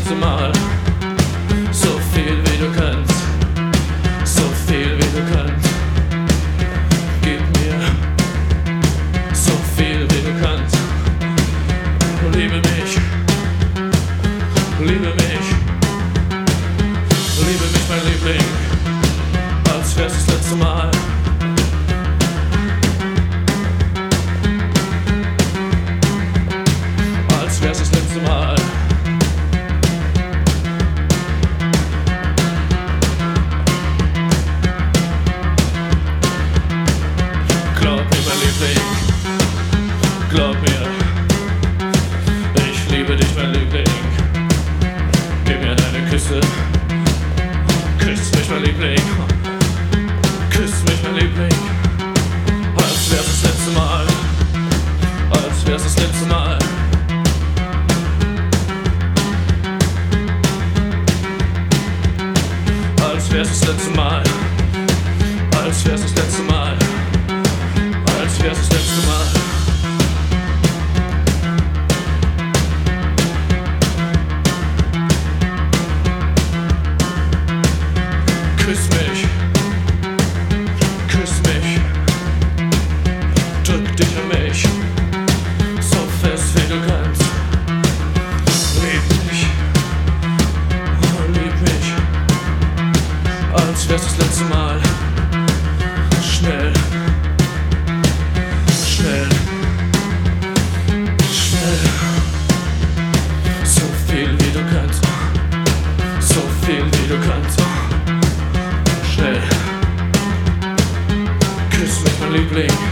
letzte Mal. So viel wie du kannst, so viel wie du kannst. Gib mir so viel wie du kannst. Liebe mich, liebe mich, liebe mich, mein Liebling, als wär's das letzte Mal. Als wär's das letzte Mal. Glaub mir, mein Liebling, glaub mir, ich liebe dich, mein Liebling. Gib mir deine Küsse, küss mich, mein Liebling, küss mich, mein Liebling, als wär's das letzte Mal, als wär's das letzte Mal. Als wär's das letzte Mal, als wär's das letzte Mal, als wär's das letzte Mal. Küss mich, drück dich an mich, so fest wie du kannst. Lieb mich, oh, lieb mich, als wär's das letzte Mal. Schnell, schnell, schnell, so viel wie du kannst, so viel wie du kannst. Schnell, küss mich, mein Liebling.